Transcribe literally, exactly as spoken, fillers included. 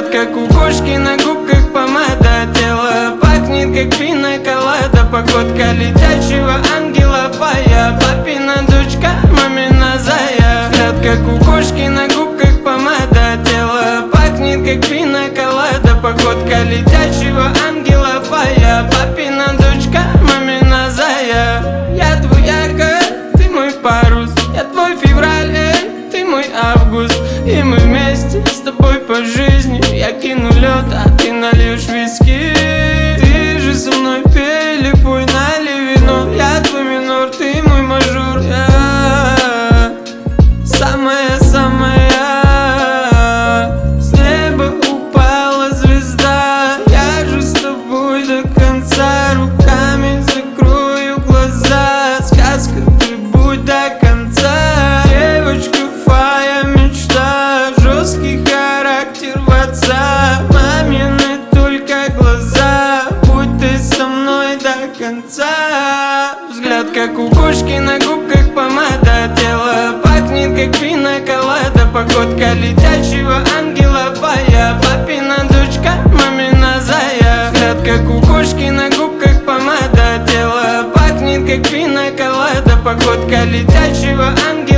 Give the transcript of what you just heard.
Взгляд, как у кошки, на губках помада. Тело пахнет, как пина-колада. Походка летящего ангела фая. Папина дочка, мамина зая. Взгляд, как у кошки, на губках помада. Тело пахнет, как пина-колада. Походка летящего ангела фая. Папина дочка, мамина зая. Я твой якорь, ты мой парус. Я твой февраль, эй, ты мой август. И мы вместе с тобой по жизни. Я кину лед, а ты нальешь виски. Ты же со мной пей, липуй, налей вино. Я твой минор, ты мой мажор. Я самая-самая. С неба упала звезда. Я же с тобой до конца. Руками закрою глаза. Сказка, ты будь до конца. Девочка фая, мечта. Жесткий характер в отца. Мамины только глаза. Будь ты со мной до конца. Взгляд, как у кошки, на губках помада. Тело пахнет, как пина-колада. Походка летящего ангела фая. Папина дочка, мамина зая. Взгляд, как у кошки, на губках помада. Тело пахнет, как пина-колада. Походка летящего ангела.